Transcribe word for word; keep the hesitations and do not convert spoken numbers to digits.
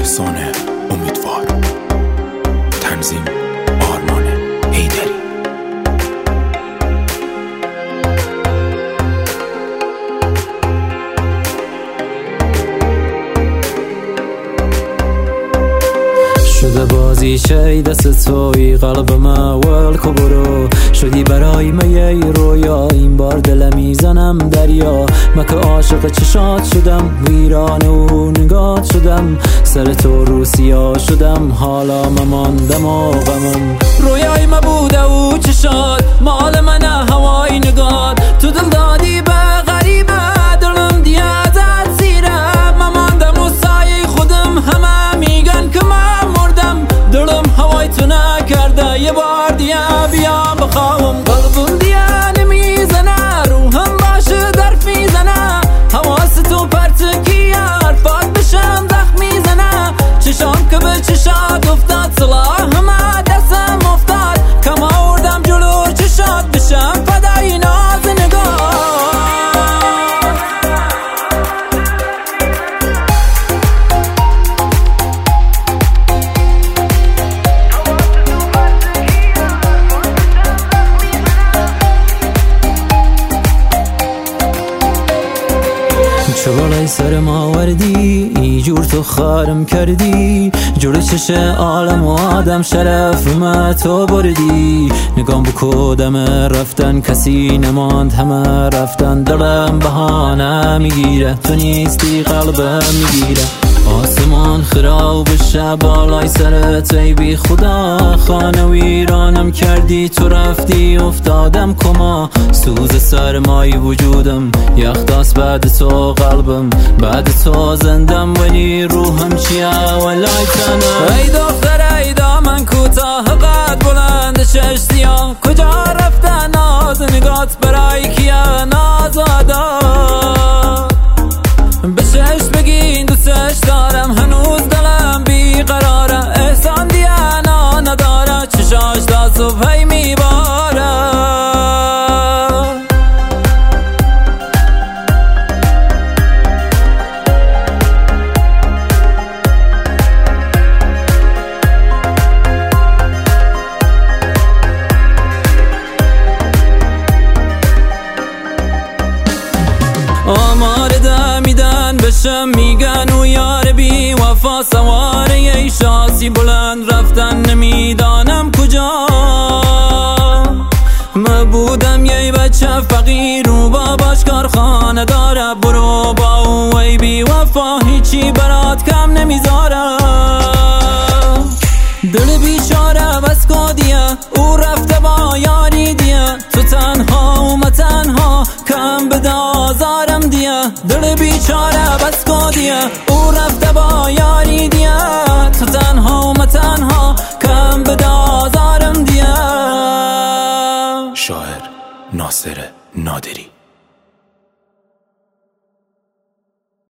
داستان امیدوار. تنظیم آرمان حیدری. شده بازی شی دست توی قلبم اول که برو شدی برای می رویا، این بار دل میزنم دریا. من که عاشق چشات شدم، ویران و نگات شدم، سر تو رو سیاه شدم، حالا مماندم و غمم. رویای ما بوده و چشات مال من، هوای نگات تو دل دادی به غریبه، دلم دیگه ازت زیره، مماندم و سایه خودم، همه میگن که من مردم، دلم هوای تو نکرده، یه بار دیگه بیا بخوام. قلبم دیگه نمیزنه، روحم باشه درف میزنه، حواس تو پرتگی حرفات بشم زخم میزنه، چشام که به چشات افتاد، صلاح همه دستم افتاد، کم آوردم جلو چشات بشم فدای ناز نگاه. چه بالای سر ما وردی، اینجور تو خارم کردی، جور چش عالم و آدم شرف ما تو بردی. نگام بکودم رفتن، کسی نماند همه رفتن، دلم بهانه میگیره، تو نیستی قلبم میگیره. آسمان خراب بشه بالای سرت ای بی خدا، خانه ویرانم کردی، تو رفتی افتادم کما، سوز سرمای وجودم یخداست بعد تو قلبم، بعد تو زندم ولی روحم چیه ولای تنم. ای دختر ای دامن کوتاه قد بلند چش سیاه، کجا رفته ناز نگات برای کیه نازادا، به چش بگین دوستش دارم، هنوز دلم بیقراره، احسان دیگه نا نداره، چشاش تا صبحی میباره. آمار دمیدن بشم میگن و یار بی وفا، سواره ای شاسی بلند رفتن نمیدانم کجا. من بودم یه بچه فقیر و باباش کارخانه داره، برو با او ای بی وفا هیچی برات کم نمیذاره. دل بیچاره بس کدیه، او رفته با یاری دیه، تو تنها و من تنها، کم بده آزارم دیه. دل بیچاره بس کدیه، او رفته با یاری دیه، تو تنها و من تنها، کم بده آزارم دیه. شاعر ناصر نادری.